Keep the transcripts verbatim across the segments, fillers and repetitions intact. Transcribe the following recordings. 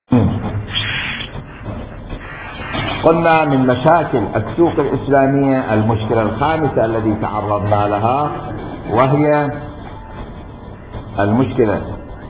قلنا من مشاكل السوق الإسلامية المشكلة الخامسة التي تعرضنا لها، وهي المشكلة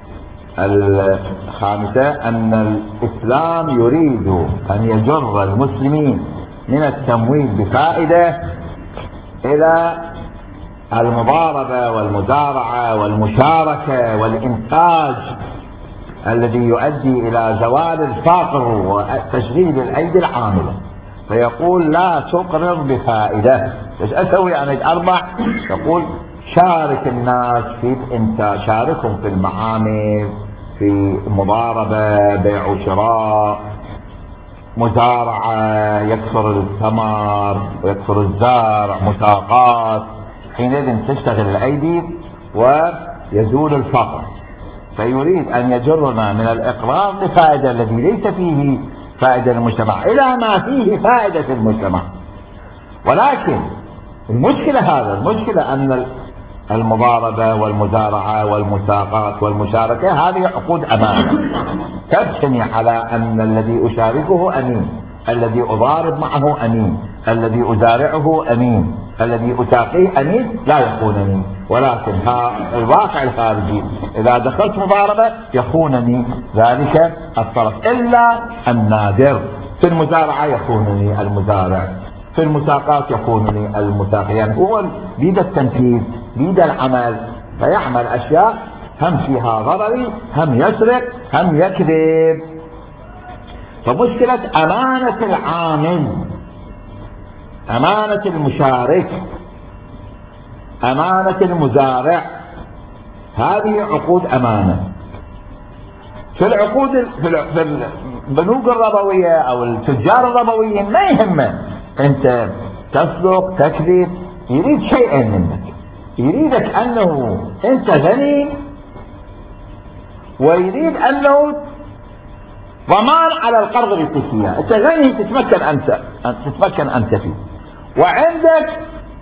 الخامسة أن الإسلام يريد أن يجر المسلمين من التمويل بفائدة إلى المضاربة والمزارعة والمشاركة والإنتاج الذي يؤدي إلى زوال الفقر وتشغيل الأيدي العاملة، فيقول لا تقرض بفائدة. ايش أسوي أنا أربح؟ يقول شارك الناس في الإنتاج، شاركهم في المعامل، في مضاربة، بيع وشراء، مزارعة، يكثر الثمر ويكثر الزرع، مساقات، حينئذ تشتغل الأيدي ويزول الفقر. فيريد أن يجرنا من الإقراض لفائدة الذي ليس فيه فائدة للمجتمع إلى ما فيه فائدة في المجتمع. ولكن المشكلة هذا المشكلة أن المضاربة والمزارعة والمساقات والمشاركة هذه عقود أمانة تبتني على أن الذي أشاركه أمين، الذي أضارب معه أمين، الذي أزارعه أمين، الذي أساقيه أمين لا يخونني. ولكن ها الواقع الخارجي إذا دخلت مضاربة يخونني ذلك الطرف إلا النادر. في المزارعة يخونني المزارع، في المساقات يخونني المساق، يعني هو بيد التنفيذ بيد العمل، فيعمل أشياء هم فيها ضرري، هم يسرق، هم يكذب. فمشكلة أمانة العامل، أمانة المشارك، أمانة المزارع، هذه عقود أمانة. في العقود في البنوك الربوية أو التجار الربويين ما يهمه أنت تصدق تكذب، يريد شيئين منك، يريدك أنه أنت غني، ويريد أنه ضمان على القرض اللي يعطيك اياه. انت غني تتمكن انت تتمكن انت فيه، وعندك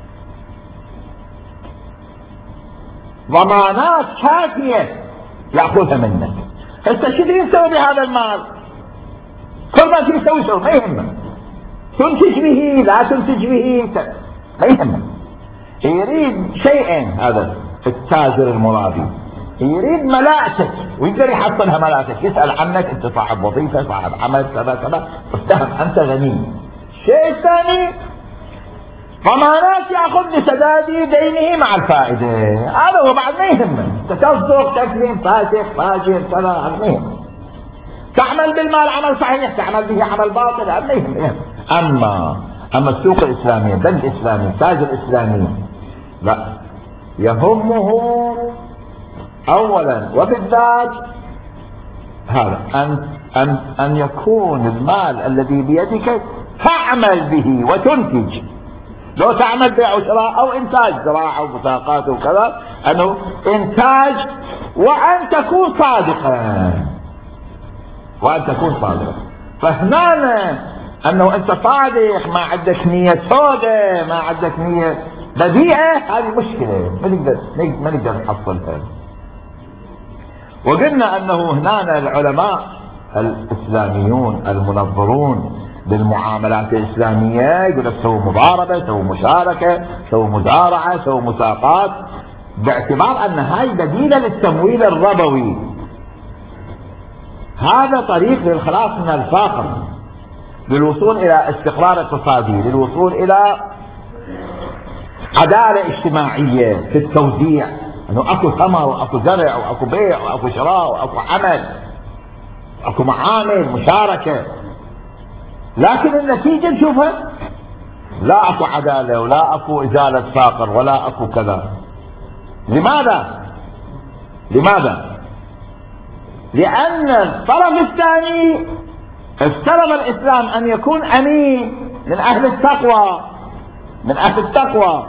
ضمانات كافيه ياخذها منك. انت شو تسوي بهذا المال؟ كل ما تبي تسوي سوي، ما يهمك تنتج به لا تنتج به، ما يهمك. يريد شيئين هذا التاجر المرابي، يريد ملائكتك ويقدر يحصلها ملائكتك، يسأل عنك انت صاحب وظيفة صاحب عمل كذا كذا، افتهم انت غني. الشيء الثاني ضمانات ياخذ لسداد دينه مع الفائدة، هذا هو بعد ما يهمه. انت تصدق تكذب فاسق فاجر كذا، هذا ما يهمه. تعمل بالمال عمل صحيح، تعمل به عمل باطل، هذا ما يهمه. اما اما السوق الاسلامية، البنك الاسلامي، التاجر الاسلامي، لا يهمه اولا وبالذات هذا ان ان ان يكون المال الذي بيدك تعمل به وتنتج. لو تعمل بيع وشراء او انتاج زراعه ومساقات وكذا، انه انتاج، وان تكون صادقا، وان تكون صادقا. فهنا انه انت صادق، ما عندك نية سوداء، ما عندك نية بديعة، هذه مشكلة ما نقدر ما نقدر نحصلها. وقلنا انه هنا العلماء الاسلاميون المنظرون بالمعاملات الاسلاميه يقول لك سووا مضاربه، سووا مشاركه، سووا مزارعه، سووا مساقات، باعتبار ان هاي بديله للتمويل الربوي. هذا طريق للخلاص من الفقر، للوصول الى استقرار اقتصادي، للوصول الى عداله اجتماعيه في التوزيع، انه اكو ثمر واكو زرع واكو بيع واكو شراء واكو عمل، اكو معامل مشاركه. لكن النتيجه نشوفها لا اكو عداله ولا اكو ازاله فقر ولا اكو كذا. لماذا؟ لماذا؟ لان الطرف الثاني افترض الاسلام ان يكون امين من اهل التقوى، من اهل التقوى.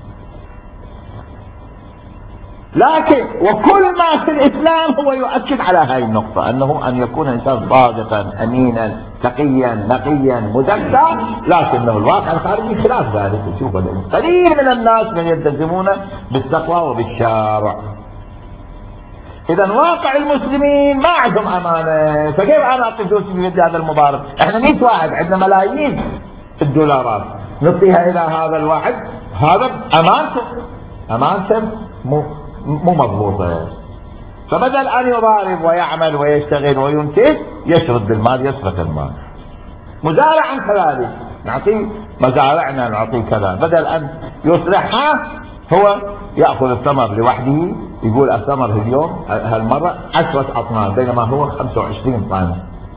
لكن وكل ما في الاسلام هو يؤكد على هذه النقطة، انه ان يكون الانسان صادقا امينا تقيا نقيا مزكى، لكنه الواقع الخارجي خلاف ذلك. تشوف قليل من الناس من يلتزمون بالتقوى وبالشارع. اذا واقع المسلمين ما عندهم امانه، فكيف انا اعطي فلوسي في يد هذا المضارب؟ احنا مئة واحد عندنا ملايين الدولارات نعطيها الى هذا الواحد، هذا امانته امانته مو مو مضبوطه. فبدل ان يضارب ويعمل ويشتغل وينتج يشرد بالمال، يسرق المال. مزارعا كذلك، نعطيه مزارعنا نعطيه كذا، بدل ان يصلحها هو ياخذ الثمر لوحده، يقول الثمر اليوم هالمره عشرة اطنان بينما هو خمسة وعشرين طن.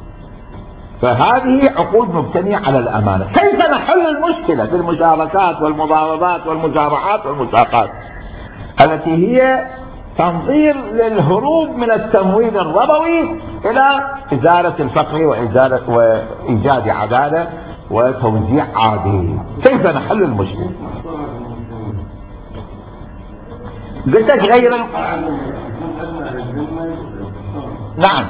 فهذه عقود مبتنيه على الامانه. كيف نحل المشكله في المشاركات والمضاربات والمزارعات والمساقات التي هي تنظير للهروب من التمويل الربوي الى ازاله الفقر وازاله وايجاد عداله وتوزيع عادل؟ كيف نحل المشكله؟ قلت لك غير ال... نعم،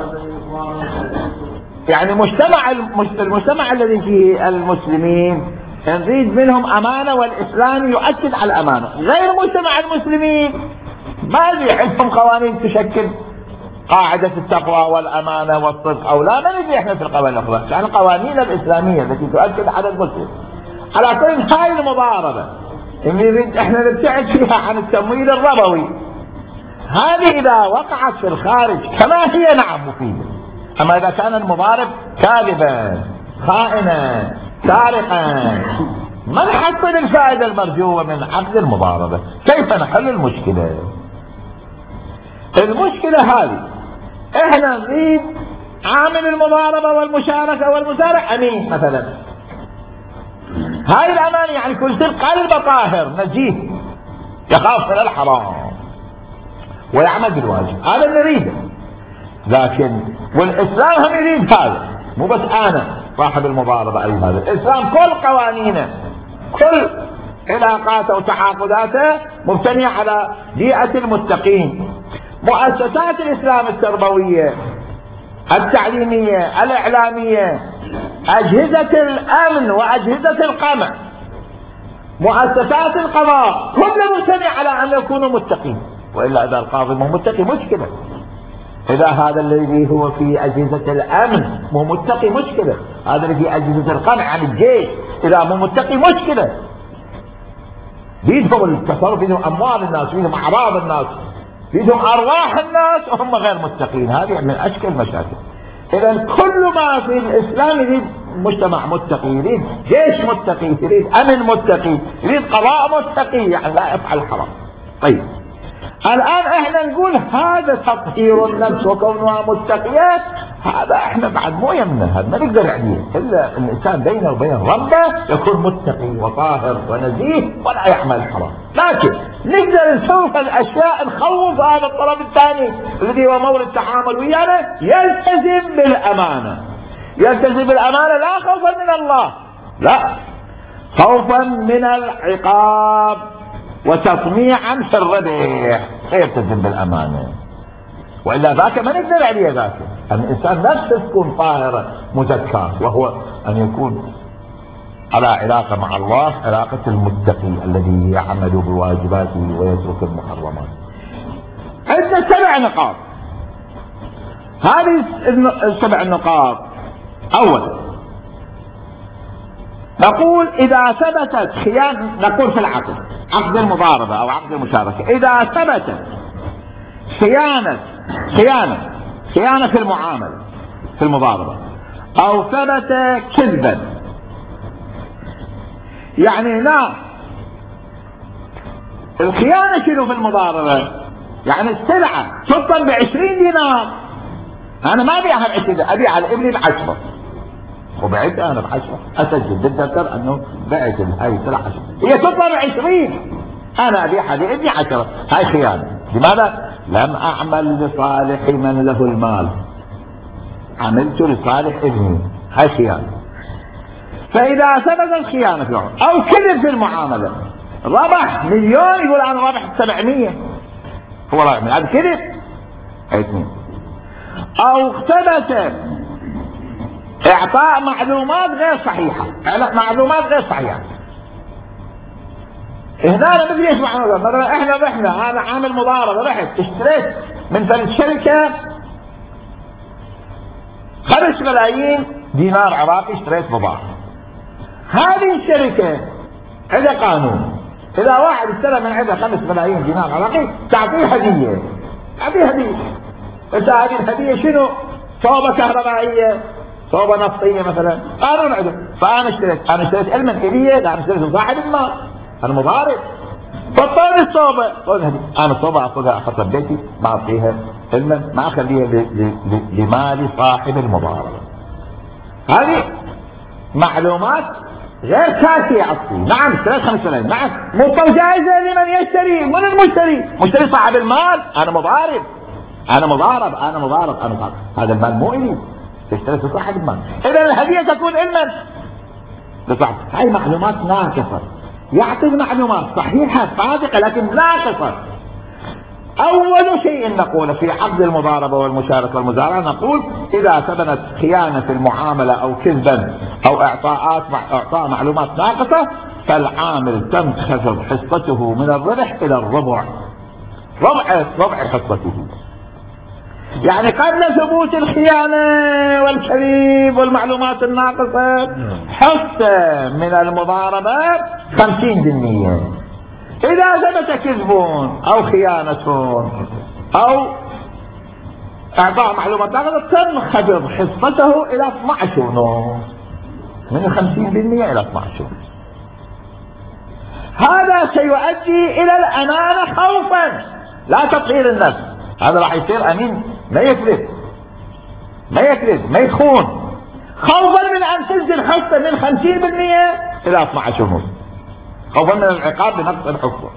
يعني مجتمع المجتمع الذي فيه المسلمين نريد منهم امانه، والاسلام يؤكد على الامانه. غير مجتمع المسلمين ما ادري عندهم قوانين تشكل قاعده التقوى والامانه والصدق او لا، ما ندري احنا في القوانين الاخرى، يعني القوانين الاسلاميه التي تؤكد على المسلم. على كل هاي المضاربه نريد احنا نبتعد فيها عن التمويل الربوي. هذه اذا وقعت في الخارج كما هي نعم مفيده، اما اذا كان المضارب كاذبا خائنا سارقا ما نحصل الفائده المرجوه من عقد المضاربه. كيف نحل المشكله؟ المشكله هذه احنا نريد عامل المضاربه والمشاركه والمزارع امين مثلا. هاي الامانه يعني كل قلب طاهر نزيه يخاف من الحرام ويعمل بالواجب، هذا اللي نريده. لكن والاسلام هم يريد هذا، مو بس انا صاحب المضاربه اريد هذا. الاسلام كل قوانينه كل علاقاته وتعاقداته مبتنيه على بيئه المتقين. مؤسسات الاسلام التربويه التعليميه الاعلاميه اجهزه الامن واجهزه القمع مؤسسات القضاء كلها مبتنيه على ان يكونوا متقين، والا اذا القاضي مو متقي مشكله، اذا هذا الذي هو في اجهزه الامن مو متقي مشكله، هذا اللي في اجهزه القمع عن الجيش اذا مو متقي مشكله. بيدهم التصرف، بيدهم اموال الناس، بيدهم اعراض الناس، بيدهم ارواح الناس وهم غير متقين. هذه من اشكال المشاكل. اذا كل ما في الاسلام يريد مجتمع متقي، يريد جيش متقي، يريد امن متقي، يريد قضاء متقي، يعني لا يفعل الحرام. طيب الان احنا نقول هذا تطهير النفس وكونها متقيه، هذا احنا بعد مو يمنا، هذا ما نقدر عليه الا الانسان بينه وبين ربه يكون متقي وطاهر ونزيه ولا يعمل حرام. لكن نقدر نشوف الاشياء نخوف هذا الطرف الثاني الذي هو مولى التعامل ويانا يلتزم بالامانه. يلتزم بالامانه لا خوفا من الله، لا خوفا من العقاب وتطميعا في الربح، يلتزم بالامانه. والا ذاك ما نقدر عليه. ذاك الانسان نفسه تكون طاهره مزكاه، وهو ان يكون على علاقه مع الله، علاقه المتقي الذي يعمل بواجباته ويترك المحرمات. عندنا سبع نقاط. هذه السبع نقاط. اولا نقول اذا ثبتت خيانه، نقول في العقد عقد المضاربه او عقد المشاركه، اذا ثبتت خيانه خيانه خيانه في المعامله في المضاربه او ثبت كذبا، يعني لا الخيانه شنو في المضاربه؟ يعني السلعه تطن بعشرين دينار، انا ما ابيعها بعشرين، ابيعها لابني بعشره وبعتها انا بعشره، اسجل بالدفتر انه بعت هاي السلعه عشره، هي تطن بعشرين انا ابيعها لابني عشره، هاي خيانه. لماذا؟ لم اعمل لصالح من له المال، عملت لصالح ابني، هاي خيانه. فاذا ثبت الخيانه في العمر او كذب في المعامله، ربح مليون يقول انا ربحت سبعمية، هو ربح من هذا كذب، اثنين. او ثبت اعطاء معلومات غير صحيحه، معلومات غير صحيحه. هنا انا بدي ايش معلومات؟ مثلا احنا رحنا، انا عامل مضاربه، رحت اشتريت من فرد شركة خمس ملايين دينار عراقي اشتريت بضاعة. هذه الشركة عندها قانون، إذا واحد اشترى من عندها خمس ملايين دينار عراقي تعطيه هدية، تعطيه هدية. بس هذه الهدية شنو؟ صوبة كهربائية، صوبة نفطية مثلا، قانون عنده. فأنا اشتريت، أنا اشتريت علما إلية، لا أنا اشتريت صاحب المال، أنا مضارب. فطوني الصوبة، أنا الصوبة أخذها أحطها ببيتي، ما أعطيها علما، ما أخليها لمال صاحب المضاربة. هذه معلومات غير كافية أعطيه. نعم اشتريت خمس ملايين، نعم مو جائزة لمن يشتري، من المشتري؟ مشتري صاحب المال، أنا مضارب، أنا مضارب، أنا مضارب، أنا مضارب. هذا المال مو إلي، اشتريت صاحب المال. إذا الهدية تكون علما لصاحب. هاي معلومات ناقصة. يعطي معلومات صحيحة صادقة لكن ناقصة. أول شيء نقول في عقد المضاربة والمشاركة والمزارعة، نقول إذا ثبتت خيانة في المعاملة أو كذبا أو إعطاءات إعطاء معلومات ناقصة، فالعامل تنخفض حصته من الربح إلى الربع، ربع ربع حصته. يعني قبل ثبوت الخيانة والكذب والمعلومات الناقصة حصة من المضاربة خمسين بالمئة. إذا ثبت كذب أو خيانة أو إعطاء معلومات ناقصة تنخفض حصته إلى اثني عشر ونصف، من خمسين بالمئة إلى اثني عشر. هذا سيؤدي إلى الأمانة خوفا، لا تطهير النفس. هذا راح يصير أمين ما يكذب، ما يكذب، ما يخون، خوفا من أن تنزل حصة من خمسين بالمئة إلى اثني عشر ونصف، خوفا من العقاب بنقص الحصة.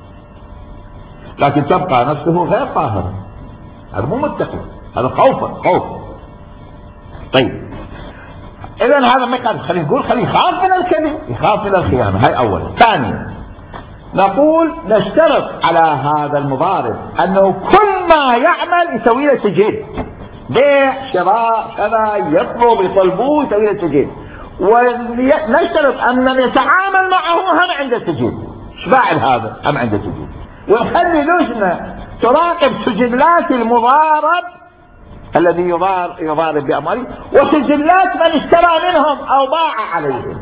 لكن تبقى نفسه غير طاهرة، هذا مو متقي، هذا خوفا، خوف. طيب إذا هذا ما يقدر، خلينا نقول خليه يخاف من الكذب، يخاف من الخيانة. هاي أولا. ثانيا نقول نشترط على هذا المضارب أنه كل ما يعمل يسوي له سجل، بيع شراء كذا يطلب يطلبوه يسوي له سجل، ونشترط أن من يتعامل معه هم عنده سجل، شباع هذا هم عنده سجل، ونخلي لجنة تراقب سجلات المضارب الذي يضارب بأمواله وسجلات من اشترى منهم أو باع عليهم.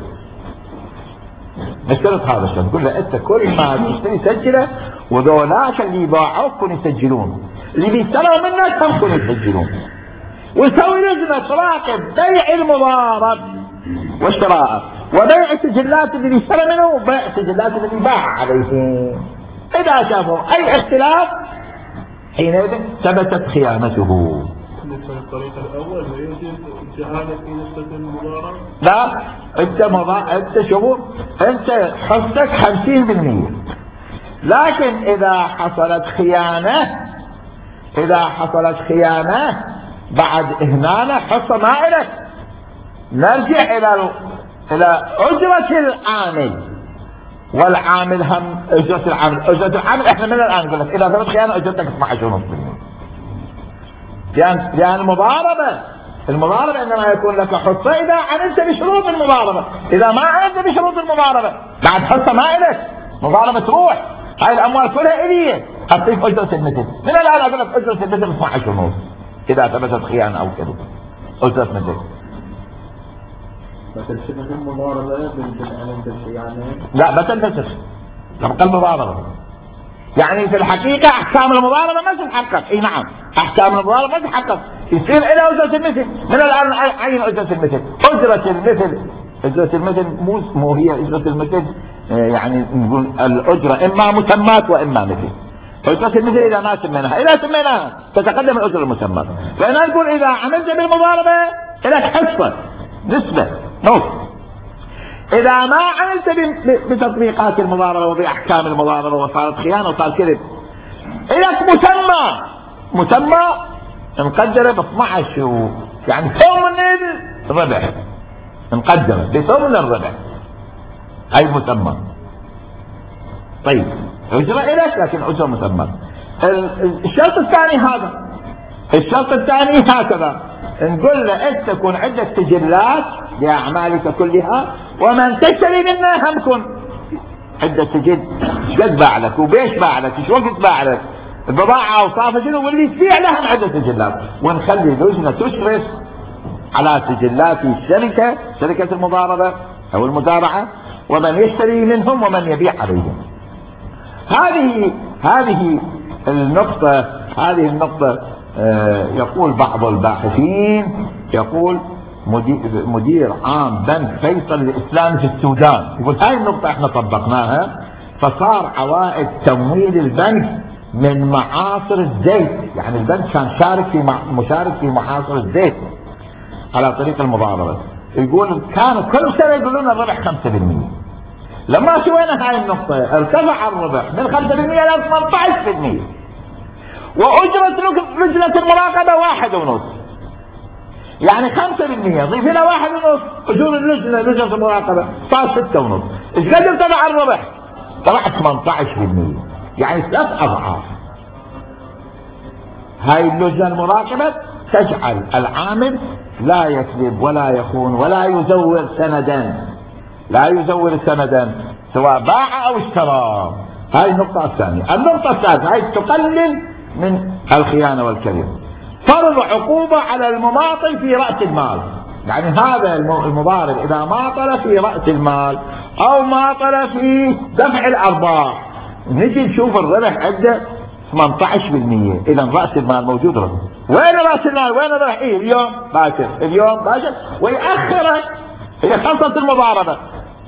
نشترط هذا الشيء، نقول له انت كل ما تشتري سجله، وذولاك اللي باعوك كن يسجلون، اللي بيشتروا منك هم كن يسجلون، ويسوي لجنه تراقب بيع المضارب وشراءه، وبيع السجلات اللي بيشترى منه، وبيع السجلات اللي باع عليهم. اذا شافوا اي اختلاف حينئذ ثبتت خيانته. الطريق الاول ويوجد جهاله في نسبه المضاربه. لا انت مضا... انت شوف انت حصتك خمسين بالمئة، لكن اذا حصلت خيانه، اذا حصلت خيانه بعد اهماله حصه ما الك. نرجع الى ال... الى اجره العامل، والعامل هم اجره العامل، اجره العامل احنا من الان نقول لك اذا ثبت خيانه اجرتك اثني عشر ونصف بالمئة. لأن لأن المضاربة، المضاربة إنما يكون لك حصة إذا عملت بشروط المضاربة، إذا ما عملت بشروط المضاربة بعد حصة ما إلك، مضاربة تروح، هاي الأموال كلها إلي، أعطيك أجرة المثل. من الآن أقول لك أجرة المثل اثني عشر ونصف إذا ثبتت خيانة أو كذب، أجرة مثل. بتنفذ المضاربة بالخيانة؟ لا بتنفذ، تبقى المضاربة. يعني في الحقيقة أحكام المضاربة ما تتحقق. اي نعم أحكام المضاربة ما تتحقق، يصير إلى أجرة المثل. من الآن عين أجرة المثل، أجرة المثل، أجرة المثل مو مو هي أجرة المثل، يعني نقول الأجرة إما مسمات وإما مثل. أجرة المثل إذا ما سميناها، إذا سميناها تتقدم الأجرة المسمات. فأنا نقول إذا عملت بالمضاربة لك حصة نسبة نص، إذا ما عملت بتطبيقات المضاربة وبأحكام المضاربة وصارت خيانة وصار كذب، إلك مسمى، مسمى مقدرة ب اثني عشر، يعني ثمن الربح، مقدرة بثمن الربح، أي مسمى. طيب أجرة إلك لكن أجرة مسمى. الشرط الثاني هذا، الشرط الثاني هكذا، نقول له أنت تكون عندك سجلات لأعمالك كلها، ومن تشتري منها هم كن عندك سجل، ايش قد باع لك وبيش باع لك، ايش وقت باع لك، البضاعة أوصافها شنو واللي تبيع لها عدة سجلات، ونخلي لجنة تشرف على سجلات الشركة، شركة المضاربة أو المزارعة، ومن يشتري منهم ومن يبيع عليهم. هذه هذه النقطة هذه النقطة آه يقول بعض الباحثين، يقول مدير, مدير عام بنك فيصل الإسلامي في السودان، يقول هاي النقطة احنا طبقناها، فصار عوائد تمويل البنك من معاصر الزيت، يعني البنك كان شارك في مشارك في معاصر الزيت على طريق المضاربة. يقول كانوا كل سنة يقولون الربح خمسة بالمئة، لما سوينا هاي النقطة ارتفع الربح من خمسة بالمئة إلى ثمانية عشر بالمئة، وأجرة لجنة المراقبة واحد ونص، يعني خمسة بالمئة ضيف لها واحد ونص أجور اللجنة، لجنة المراقبة صار ستة ونص. إيش قد ارتفع الربح؟ طلع ثمانية عشر بالمئة، يعني ثلاث أضعاف. هاي اللجنة المراقبة تجعل العامل لا يكذب ولا يخون ولا يزور سندا، لا يزور سندا سواء باع أو اشترى. هاي النقطة الثانية. النقطة الثالثة هاي تقلل من الخيانة والكذب. فرض عقوبة على المماطل في رأس المال، يعني هذا المضارب إذا ماطل في رأس المال أو ماطل في دفع الأرباح، نجي نشوف الربح عنده ثمانية عشر بالمئة، إذا رأس المال موجود ربح. وين رأس المال؟ وين الربح؟ إيه اليوم باكر، اليوم باكر، ويأخره. هي خلصت المضاربة،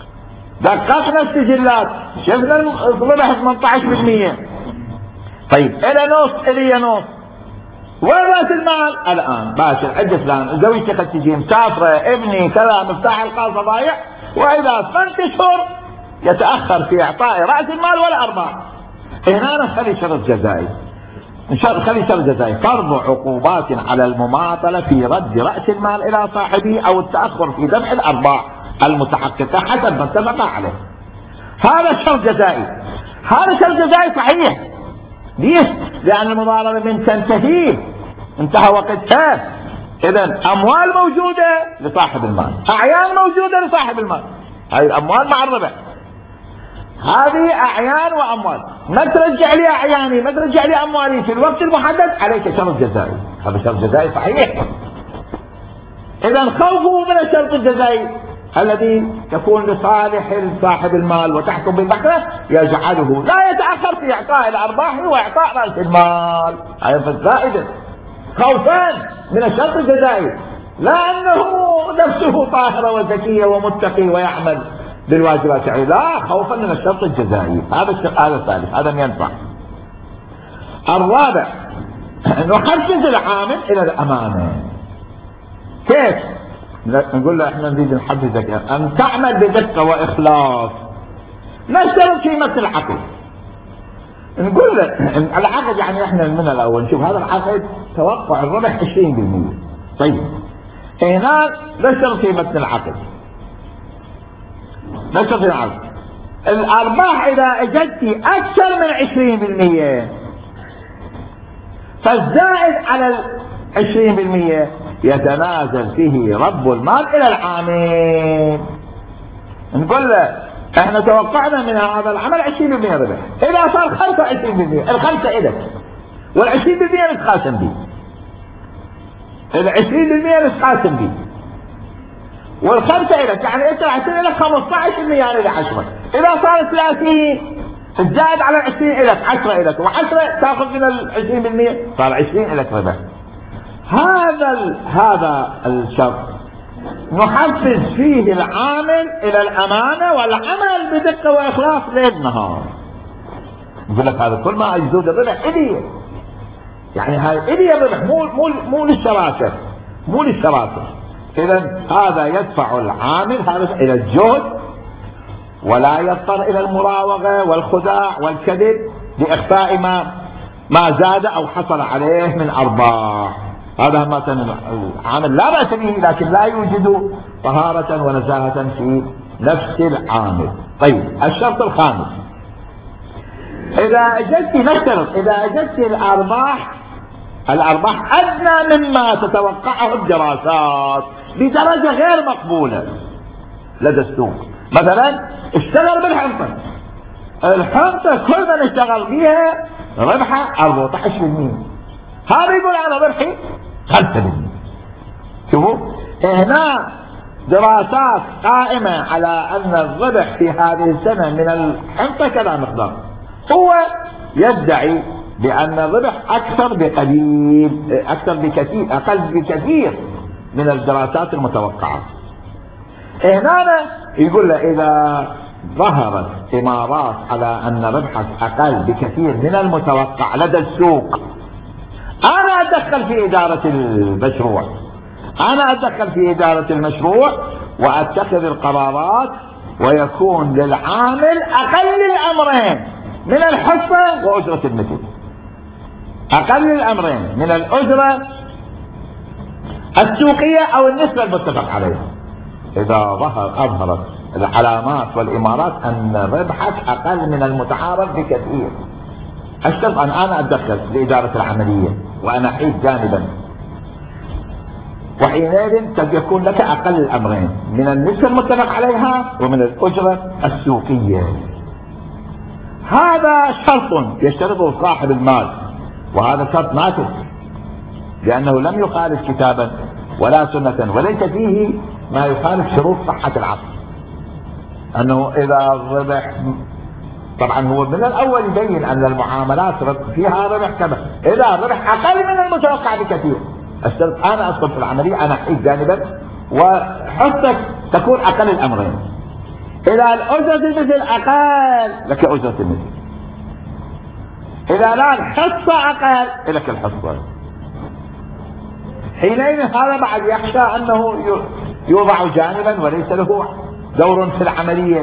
دققنا السجلات شفنا الربح ثمانية عشر بالمئة، طيب إلى نص إلي نص، وين رأس المال؟ الآن باكر عند فلان زوجتي قد تجي مسافرة، ابني كذا، مفتاح الخاصة ضايع، وإذا ثمانية أشهر يتأخر في إعطاء رأس المال والأرباح. هنا نخلي شرط جزائي، نخلي شرط جزائي فرض عقوبات على المماطلة في رد رأس المال إلى صاحبه أو التأخر في دفع الأرباح المتحققة حسب ما اتفق عليه. هذا شرط جزائي، هذا شرط جزائي صحيح. ليش؟ لأن المضاربة من تنتهي انتهى وقتها، إذا أموال موجودة لصاحب المال، أعيان موجودة لصاحب المال، هاي الأموال مع الربح، هذه أعيان وأموال، ما ترجع لي أعياني، ما ترجع لي أموالي في الوقت المحدد، عليك شرط جزائي. هذا شرط جزائي صحيح. إذا خوفوا من الشرط الجزائي الذي يكون لصالح صاحب المال وتحكم بالمحكمة، يجعله لا يتأخر في إعطاء الأرباح وإعطاء رأس المال. هذا فائدة خوفا من الشرط الجزائي، لا أنه نفسه طاهرة وذكية ومتقي ويعمل بالواجبات، يعني لا، خوفا من الشرط الجزائي. هذا هذا الثالث، هذا ما ينفع. الرابع نحفز العامل إلى الأمانة. كيف؟ نقول له احنا نريد نحفزك ان تعمل بدقة واخلاص، نشترط قيمة العقد. نقول له العقد يعني احنا من الاول نشوف هذا العقد توقع الربح عشرين بالمئة، طيب هنا نشترط قيمة العقد، نشترط العقد الارباح اذا اجت اكثر من عشرين بالمئة، فالزائد على عشرين بالمئة يتنازل فيه رب المال إلى العامل. نقول له احنا توقعنا من هذا العمل عشرين بالمئة ربح، إذا صار خمسة وعشرين بالمئة الخمسة إلك، والعشرين بالمئة نتقاسم به، العشرين بالمئة نتقاسم به، والخمسة إلك، يعني أنت العشرين إلك خمسة عشر بالمئة يعني لعشرة، إذا صار ثلاثين الزائد على العشرين إلك عشرة إلك، وعشرة تأخذ من العشرين بالمئة صار عشرين إلك ربح. هذا هذا الشرط نحفز فيه العامل الى الامانه والعمل بدقه واخلاص ليل نهار. يقول لك هذا كل ما يزود الربح الي، يعني هاي الي الربح، مو مو مو للشراكه، مو للشراكه. اذا هذا يدفع العامل هذا الى الجهد، ولا يضطر الى المراوغه والخداع والكذب لاخفاء ما ما زاد او حصل عليه من ارباح. هذا مثلا العامل لا بأس به، لكن لا يوجد طهارة ونزاهة في نفس العامل. طيب الشرط الخامس، إذا أجدت نشترط إذا أجدت الأرباح الأرباح أدنى مما تتوقعه الدراسات بدرجة غير مقبولة لدى السوق، مثلا اشتغل بالحنطة، الحنطة كل من اشتغل بها ربحه أربعة عشر بالمئة. هذا يقول انا ربحي خمسة بالمئة. شوفوا هنا دراسات قائمة على ان الربح في هذه السنة من الحنطة كذا مقدار. هو يدعي بان الربح اكثر بقليل، اكثر بكثير، اقل بكثير من الدراسات المتوقعة. هنا يقول له اذا ظهرت امارات على ان ربحك اقل بكثير من المتوقع لدى السوق، انا اتدخل في ادارة المشروع، انا اتدخل في ادارة المشروع واتخذ القرارات، ويكون للعامل اقل الامرين من الحصة واجرة المثل. اقل الامرين من الاجرة السوقية او النسبة المتفق عليها. اذا ظهر اظهرت العلامات والامارات ان ربحك اقل من المتعارف بكثير، اشترط ان انا اتدخل لادارة العملية وانا احيد جانبا، وحينئذ قد يكون لك اقل الامرين من النسبة المتفق عليها ومن الاجرة السوقية. هذا شرط يشترطه صاحب المال، وهذا شرط ناقص لانه لم يخالف كتابا ولا سنة، وليس فيه ما يخالف شروط صحة العقد. انه اذا الربح، طبعا هو من الاول يبين ان المعاملات فيها ربح كذا، اذا الربح اقل من المتوقع بكثير اشترط انا ادخل في العملية، انا احيد جانبا وحصتك تكون اقل الامرين. اذا الاجرة المثل اقل لك اجرة المثل، اذا لا الحصة اقل لك الحصة. حينئذ هذا بعد يخشى انه يوضع جانبا وليس له دور في العملية،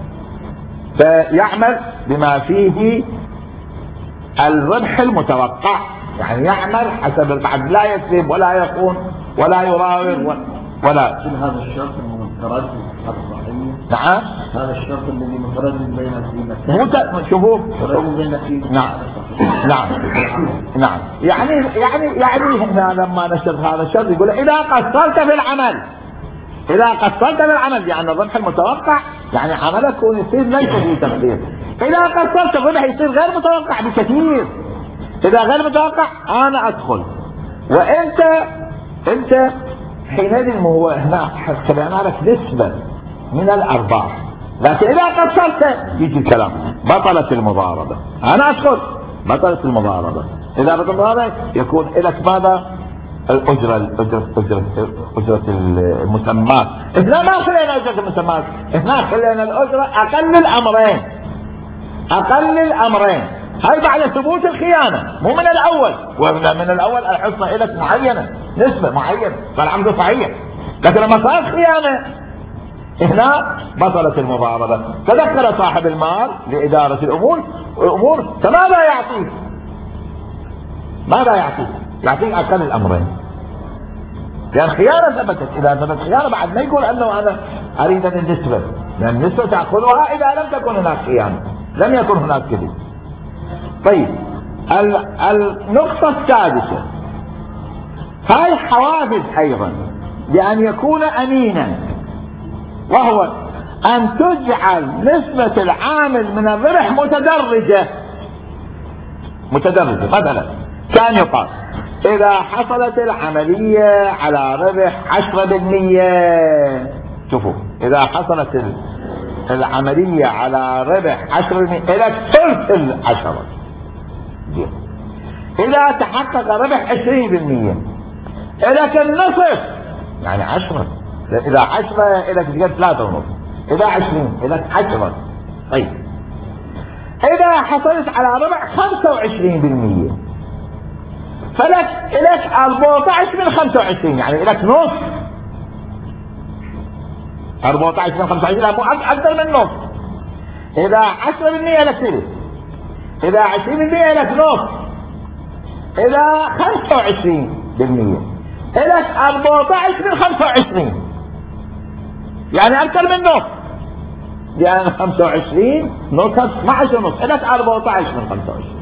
فيعمل بما فيه الربح المتوقع، يعني يعمل حسب، بعد لا يكذب ولا يخون ولا يراوغ ولا. هذا الشرط المتردد الصحيح. نعم هذا الشرط الذي متردد بين القيمتين. مت... شوفوا نعم نعم نعم يعني يعني يعني هنا لما نشر هذا الشرط يقول اذا قصرت في العمل، اذا قصرت في العمل يعني الربح المتوقع، يعني عملك يصير ليس فيه تقدير. اذا قصرت الربح يصير غير متوقع بكثير. اذا غير متوقع انا ادخل، وانت انت حينئذ هو هنا خلينا لك نسبة من الارباح، لكن اذا قصرت يجي الكلام بطلت المضاربة، انا ادخل بطلت المضاربة. اذا بطلت المضاربة يكون لك ماذا؟ الأجرة الأجرة أجرة أجرة المسمات. إحنا ما خلينا أجرة المسمات، إحنا خلينا الأجرة أقل الأمرين، أقل الأمرين. هاي بعد ثبوت الخيانة، مو من الأول، ومن الأول الحصة إلك معينة، نسبة معينة، فالعمد صحيح. لكن لما صار خيانة هنا بطلت المضاربة. تدخل صاحب المال لإدارة الأمور الأمور فماذا يعطيك؟ ماذا يعطيك؟ يعطيك اقل الامرين، لان خيانة ثبتت. اذا ثبتت خيانة بعد ما يقول انه انا اريد النسبة، لان النسبة تاخذها اذا لم تكن هناك خيانة، لم يكن هناك كذب. طيب النقطة السادسة، هاي حوافز ايضا لان يكون امينا، وهو ان تجعل نسبة العامل من الربح متدرجة. متدرجة مثلا كان يقال اذا حصلت العملية على ربح عشرة بالمية، شوفوا اذا حصلت العملية على ربح عشرة بالمية الى ثلث العشرة، اذا تحقق ربح عشرين بالمية الى النصف، يعني عشرة، اذا عشرة الى تجد ثلاثة ونصف، اذا عشرين الى عشرة. طيب اذا حصلت على ربح خمسة وعشرين بالمية فلك لك أربعة عشر من خمسة وعشرين، يعني لك نص. أربعة عشر من خمسة وعشرين اكثر من نص. اذا عشرة بالمية لك ثلث، اذا عشرين بالمية لك نص، اذا خمسة وعشرين بالمية لك أربعة عشر من خمسة وعشرين، يعني اكثر من نص، لان خمسة وعشرين نص اثني عشر ونص، لك أربعة عشر من خمسة وعشرين.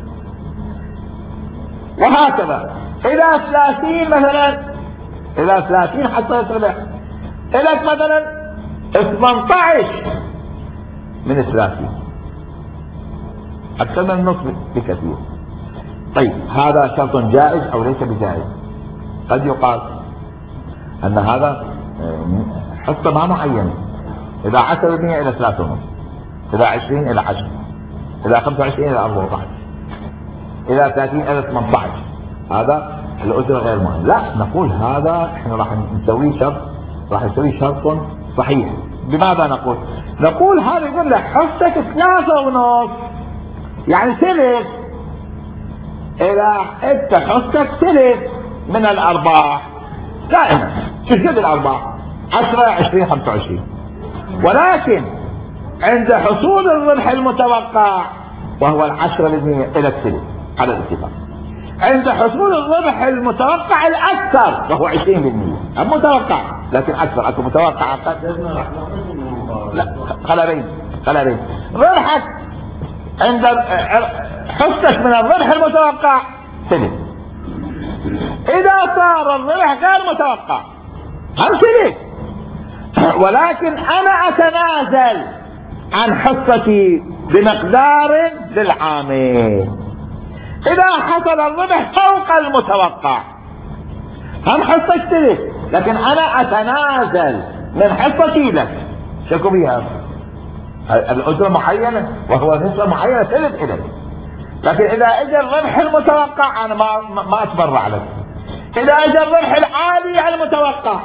وهكذا الى ثلاثين مثلا، الى ثلاثين حصلت ربح الك مثلا ثمانية عشر من ثلاثين، اكثر من النصف بكثير. طيب هذا شرط جائز او ليس بجائز؟ قد يقال ان هذا حصة ما معينة، اذا عشرة بالمئة الى ثلاثة ونص، اذا عشرين الى عشرة، اذا خمسة وعشرين الى أربعة عشر، اذا ثلاثين الى ثمانية عشر، هذا الأجرة غير معين. لا، نقول هذا احنا راح نسويه شرط، راح نسويه شرط صحيح. بماذا نقول؟ نقول هذا يقول لك حصتك ثلاثة ونص يعني ثلث، اذا انت حصتك ثلث من الارباح دائما. شو قد الارباح؟ عشرة عشرين خمسة وعشرين، ولكن عند حصول الربح المتوقع وهو العشرة بالمئة الى الثلث على الاتفاق، عند حصول الربح المتوقع الاكثر وهو عشرين بالمئة المتوقع، لكن اكثر اكو متوقع اقل. لا خلابين خلابين ربحك عند حصتك من الربح المتوقع ثلث، اذا صار الربح غير متوقع هم ثلث، ولكن انا اتنازل عن حصتي بمقدار للعامل. اذا حصل الربح فوق المتوقع هم حصتك ثلث، لكن انا اتنازل من حصتي لك. شكو بيها الاجره معينه وهو نسبه معينه ثلث اليك، لكن اذا اجى الربح المتوقع انا ما ما اتبرع لك. اذا اجى الربح العالي المتوقع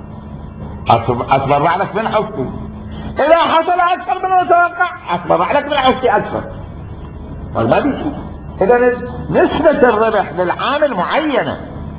اتبرع لك من حصتي. اذا حصل اكثر من المتوقع اتبرع لك من حصتي اكثر. ما بيجي. اذا نسبة الربح للعامل معينة،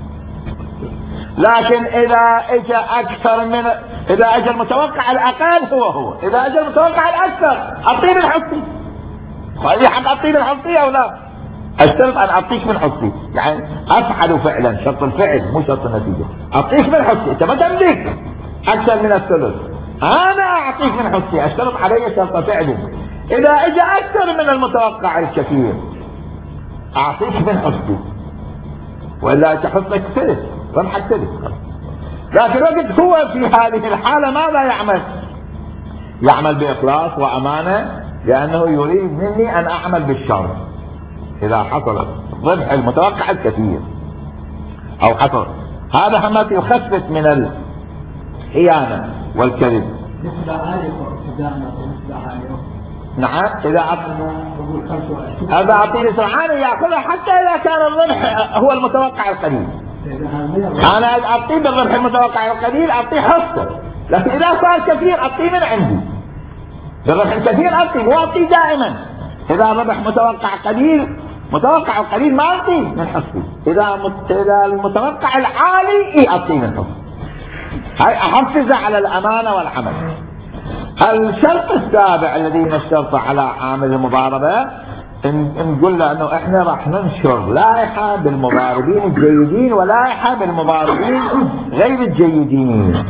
لكن اذا اجى اكثر من اذا اجى المتوقع الاقل هو هو، اذا اجى المتوقع الاكثر اعطيه من حصتي. فاذا حق اعطيه من حصتي او لا؟ اشترط ان اعطيك من حصتي، يعني افعل فعلا، شرط الفعل مو شرط النتيجة. اعطيك من حصتي، انت ما تملك اكثر من الثلث، انا اعطيك من حصتي، اشترط علي شرط فعل. اذا اجى اكثر من المتوقع الكثير اعطيك من حصتي، والا تحصلك ثلث، ربحك ثلث. لكن وقت هو في هذه الحالة ماذا يعمل؟ يعمل بإخلاص وأمانة، لأنه يريد مني أن أعمل بالشر. إذا حصل الربح المتوقع الكثير أو حصل هذا همات يخفف من الخيانة والكذب. نسبة عالية نسبة عالية. نعم، إذا هذا أعطيني سرعان يأخذها حتى إذا كان الربح هو المتوقع القليل. أنا أعطيه بالربح المتوقع القليل أعطيه حصة، لكن إذا صار كثير أعطيه من عندي. بالربح الكثير أعطيه، مو أعطيه دائما. إذا الربح متوقع قليل، متوقع القليل ما أعطيه من حصتي. إذا إذا المتوقع العالي إيه أعطيه من حصتي. هاي أحفز على الأمانة والعمل. الشرط السابع الذي نشترط على عامل المضاربة، نقول له انه احنا راح ننشر لائحة بالمضاربين الجيدين ولائحة بالمضاربين غير الجيدين.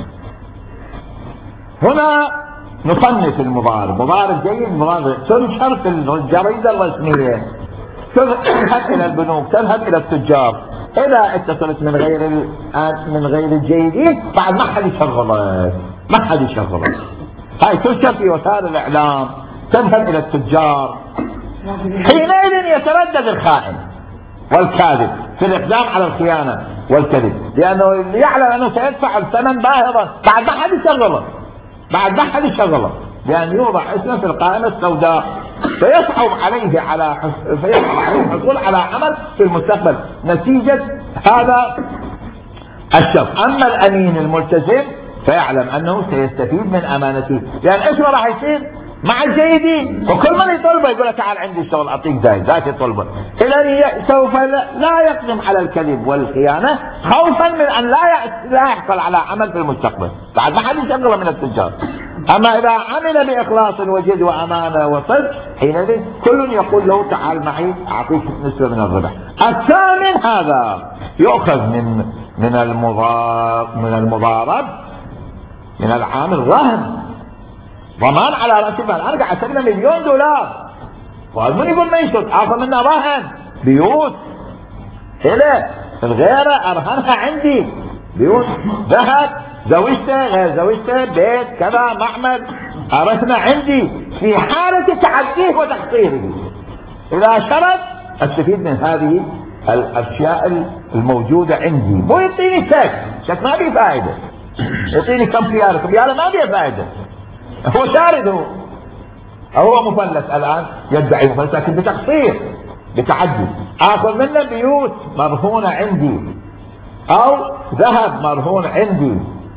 هنا نصنف المضارب، مضارب جيد مضارب، تنشر في الجريدة الرسمية، تذهب الى البنوك، تذهب الى التجار. اذا اتصلت من غير من غير الجيدين بعد ما حد يشغلك، ما حد يشغلك. هاي تنشر في وسائل الاعلام، تذهب الى التجار. حينئذ يتردد الخائن والكاذب في الاقدام على الخيانة والكذب، لانه يعلم انه سيدفع الثمن باهظا بعد ما حد يشغله، بعد ما حد يشغله، لان يوضع اسمه في القائمة السوداء، فيصعب عليه على فيصعب عليه الحصول على عمل في المستقبل نتيجة هذا الشرط. اما الامين الملتزم فيعلم انه سيستفيد من امانته، لان ايش راح يصير مع الجيدين؟ وكل من يطلبه يقول له تعال عندي شغل اعطيك زايد، ذاك يطلبه. اذا سوف لا يقدم على الكذب والخيانه خوفا من ان لا لا يحصل على عمل في المستقبل، بعد ما حد يشغله من التجار. اما اذا عمل باخلاص وجد وامانه وصدق، حينئذ كل يقول له تعال معي اعطيك نسبه من الربح. الثامن هذا يؤخذ من من المضارب من المضارب من العامل رهن، ضمان على راس المال. انا قاعد اسلم مليون دولار، وهذا من يقول ما يشترط اخذ منه رهن بيوت، هلا الغيره ارهنها عندي، بيوت ذهب، زوجته غير زوجته، بيت كذا، معمل ارهنه عندي في حاله تعديه وتقصيره. اذا شرط استفيد من هذه الاشياء الموجودة عندي، مو يعطيني شك، شك ما بيه فائدة. يعطيني كم خيارة، خيارة ما بيه فائدة. هو شارد، هو هو مفلس الان، يدعي مفلس لكن بتقصير بتعدي. اخذ منه بيوت مرهونة عندي او ذهب مرهون عندي.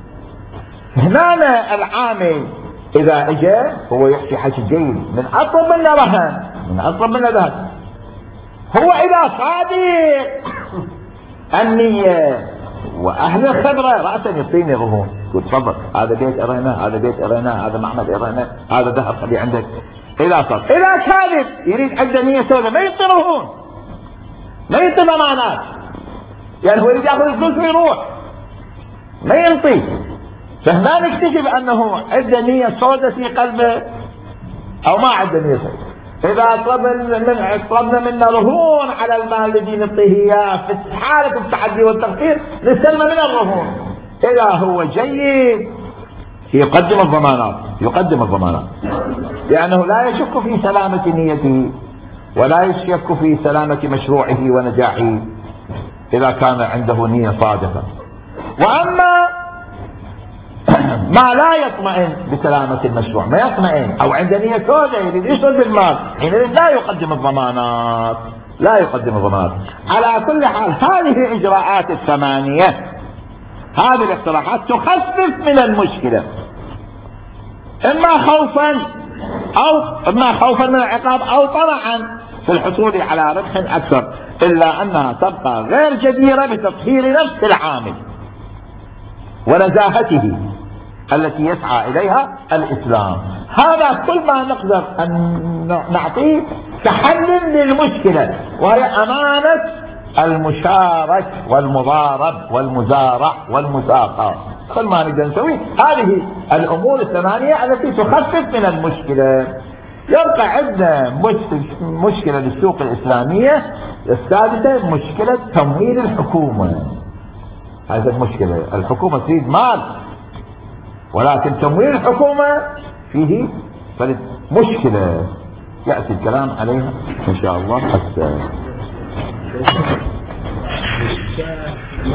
هنا العامل اذا اجى هو يحكي حكي جيد، من اطلب منه رهن، من اطلب منه ذهب، هو اذا صادق النية واهل الخبرة رأسا يعطيني رهون، يقول تفضل هذا بيت ارينا، هذا بيت ارينا، هذا معمل ارينا، هذا ذهب خليه عندك. اذا صدق، اذا كاذب يريد عنده نية سوداء ما يعطي رهون، ما يعطي ضمانات، يعني هو يريد ياخذ الفلوس ويروح ما ينطي. فهنا نكتشف انه عنده نية سوداء في قلبه او ما عنده نية سوداء. اذا طلبنا من طلبنا منه رهون على المال الذي نعطيه اياه في حالة التحدي والتقصير نستلمه من الرهون. اذا هو جيد يقدم الضمانات، يقدم الضمانات لانه لا يشك في سلامة نيته ولا يشك في سلامة مشروعه ونجاحه اذا كان عنده نية صادقة. واما ما لا يطمئن بسلامة المشروع، ما يطمئن او عنده نية سوداء يريد يشغل بالمال، حينئذ لا يقدم الضمانات، لا يقدم الضمانات. على كل حال هذه الاجراءات الثمانية، هذه الاقتراحات تخفف من المشكلة، اما خوفا او اما خوفا من العقاب او طمعا في الحصول على ربح اكثر، الا انها تبقى غير جديرة بتطهير نفس العامل ونزاهته التي يسعى اليها الاسلام. هذا كل ما نقدر ان نعطيه كحل للمشكلة، وهي امانة المشارك والمضارب والمزارع والمساقة. كل ما نقدر نسويه هذه الامور الثمانية التي تخفف من المشكلة. يبقى عندنا مشكلة للسوق الاسلامية السادسة، مشكلة تمويل الحكومة. هذه المشكلة، الحكومة تريد مال ولكن تمويل الحكومة فيه مشكلة، يأتي الكلام عليها ان شاء الله حتى